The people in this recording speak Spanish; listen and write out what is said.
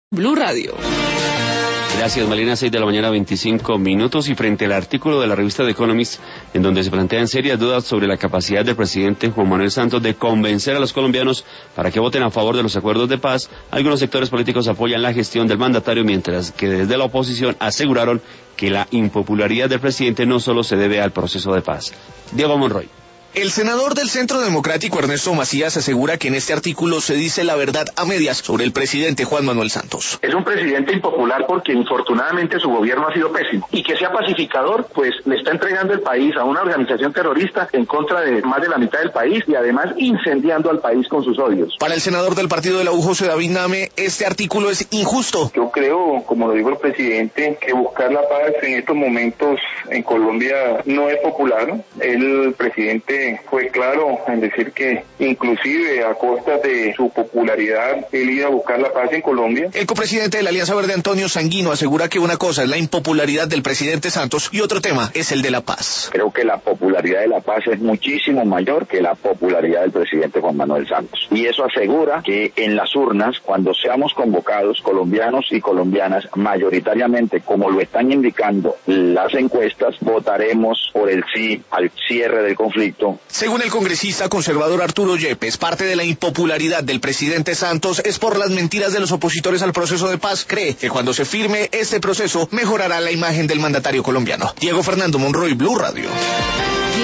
Blue Radio. Gracias, Malena. 6 de la mañana, 25 minutos. Y frente al artículo de la revista The Economist, en donde se plantean serias dudas sobre la capacidad del presidente Juan Manuel Santos de convencer a los colombianos para que voten a favor de los acuerdos de paz, algunos sectores políticos apoyan la gestión del mandatario, mientras que desde la oposición aseguraron que la impopularidad del presidente no solo se debe al proceso de paz. Diego Monroy. El senador del Centro Democrático, Ernesto Macías, asegura que en este artículo se dice la verdad a medias sobre el presidente Juan Manuel Santos. Es un presidente impopular porque infortunadamente su gobierno ha sido pésimo. Y que sea pacificador, pues le está entregando el país a una organización terrorista en contra de más de la mitad del país y además incendiando al país con sus odios. Para el senador del partido de la U, José David Name, este artículo es injusto. Yo creo, como lo dijo el presidente, que buscar la paz en estos momentos en Colombia no es popular. El presidente fue claro en decir que inclusive a costa de su popularidad él iba a buscar la paz en Colombia. El copresidente de la Alianza Verde, Antonio Sanguino, asegura que una cosa es la impopularidad del presidente Santos y otro tema es el de la paz. Creo que la popularidad de la paz es muchísimo mayor que la popularidad del presidente Juan Manuel Santos. Y eso asegura que en las urnas, cuando seamos convocados, colombianos y colombianas, mayoritariamente, como lo están indicando las encuestas, votaremos por el sí al cierre del conflicto. Según el congresista conservador Arturo Yepes, parte de la impopularidad del presidente Santos es por las mentiras de los opositores al proceso de paz. Cree que cuando se firme este proceso mejorará la imagen del mandatario colombiano. Diego Fernando Monroy, Blue Radio.